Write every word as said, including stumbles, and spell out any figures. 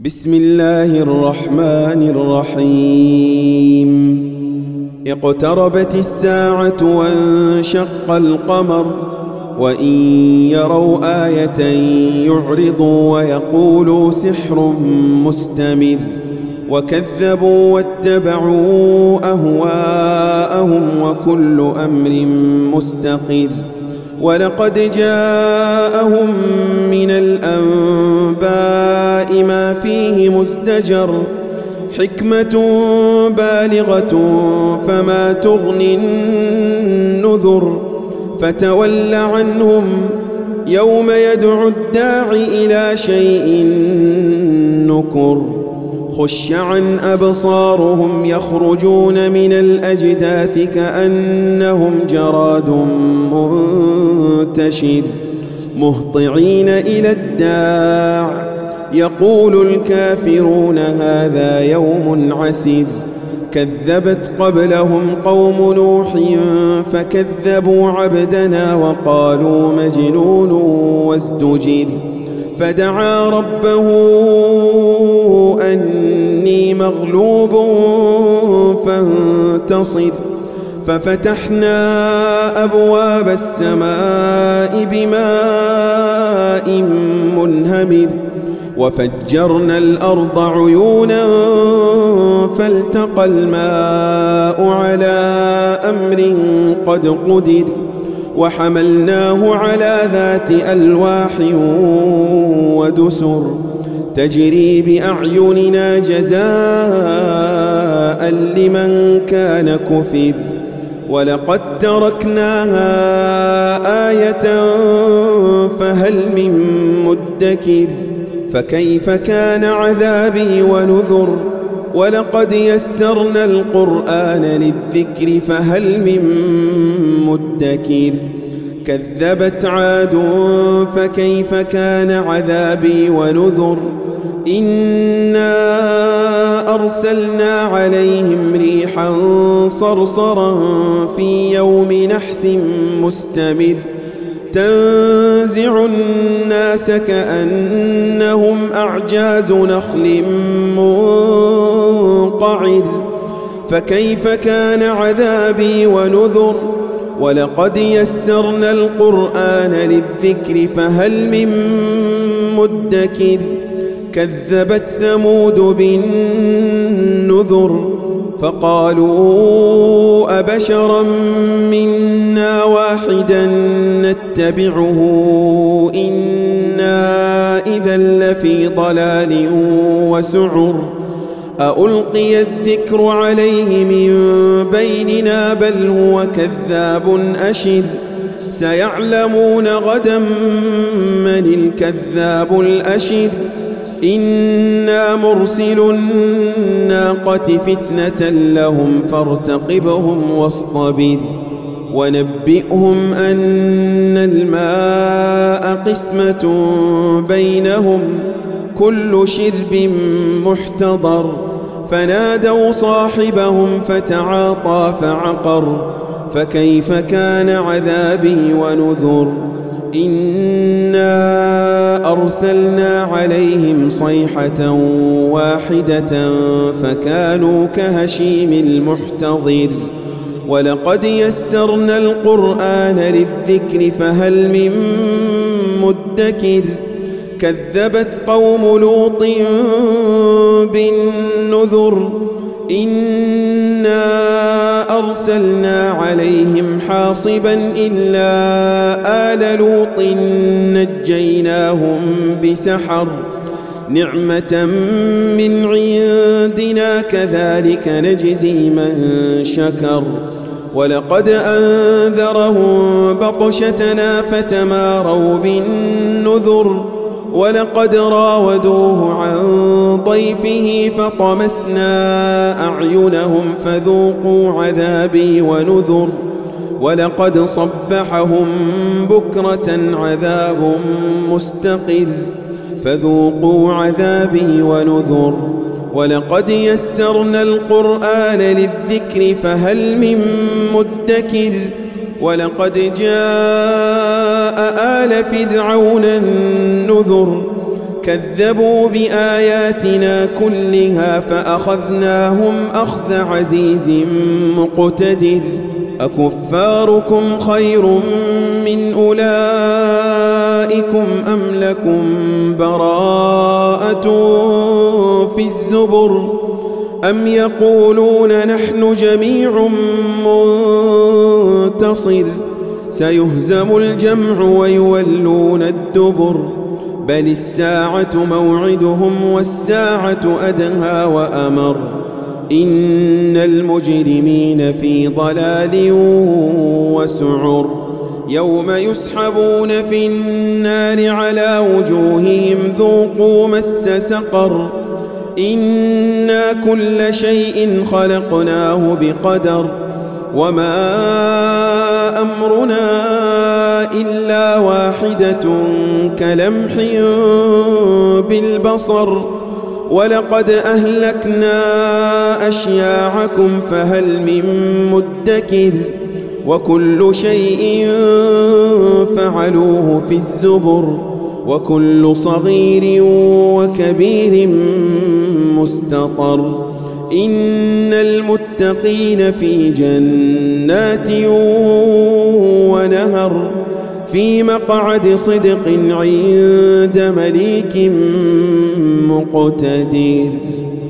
بسم الله الرحمن الرحيم. اقتربت الساعة وانشق القمر وإن يروا آية يعرضوا ويقولوا سحر مستمر وكذبوا واتبعوا أهواءهم وكل أمر مستقر. ولقد جاءهم من الأنباء ما فيه مزدجر حكمة بالغة فما تغني النذر. فتول عنهم يوم يدعو الداع إلى شيء نكر. خش عن أبصارهم يخرجون من الأجداث كأنهم جراد منتشر مهطعين إلى الداع يقول الكافرون هذا يوم عسير. كذبت قبلهم قوم نوح فكذبوا عبدنا وقالوا مجنون وازدجر. فدعا ربه أني مغلوب فانتصر. ففتحنا أبواب السماء بماء منهمر وفجرنا الأرض عيونا فالتقى الماء على أمر قد قدر. وحملناه على ذات ألواح ودسر تجري بأعيننا جزاء لمن كان كفر. ولقد تركناها آية فهل من مدكر. فكيف كان عذابي ونذر. ولقد يسرنا القرآن للذكر فهل من مدكر. كذبت عاد فكيف كان عذابي ونذر. إنا أرسلنا عليهم ريحا صرصرا في يوم نحس مستمر تنزع الناس كأنهم أعجاز نخل منقعر. فكيف كان عذابي ونذر. ولقد يسرنا القرآن للذكر فهل من مدكر. كذبت ثمود بالنذر فقالوا أبشرا منا واحدا نتبعه إنا إذا لفي ضلال وسعر. ألقي الذكر عليه من بيننا بل هو كذاب أشر. سيعلمون غدا من الكذاب الأشر. إنا مرسل الناقة فتنة لهم فارتقبهم واصطبر. ونبئهم أن الماء قسمة بينهم كل شرب محتضر. فنادوا صاحبهم فتعاطى فعقر. فكيف كان عذابي ونذر. إنا أرسلنا عليهم صيحة واحدة فكانوا كهشيم المحتضر. ولقد يسرنا القرآن للذكر فهل من مدكر. كذبت قوم لوط بالنذر. إنا أرسلنا عليهم حاصبا إلا آل لوط نجيناهم بسحر نعمة من عندنا كذلك نجزي من شكر. ولقد أنذرهم بطشتنا فتماروا بالنذر. ولقد راودوه عن ضيفه فطمسنا أعينهم فذوقوا عذابي ونذر. ولقد صبحهم بكرة عذاب مستقر فذوقوا عذابي ونذر. ولقد يسرنا القرآن للذكر فهل من مدكر. ولقد جاء آل فرعون النذر كذبوا بآياتنا كلها فأخذناهم أخذ عزيز مقتدر أكفاركم خير من أولئكم أم لكم براءة في الزبر أم يقولون نحن جميع منتصر سيهزم الجمع ويولون الدبر بل الساعة موعدهم والساعة أدهى وأمر إن المجرمين في ضلال وسعر يوم يسحبون في النار على وجوههم ذوقوا مس سقر إنا كل شيء خلقناه بقدر وما أمرنا إلا واحدة كلمح بالبصر ولقد أهلكنا أشياعكم فهل من مدكر وكل شيء فعلوه في الزبر وكل صغير وكبير مستطر إن المتقين في جنات ونهر في مقعد صدق عند مليك مقتدر.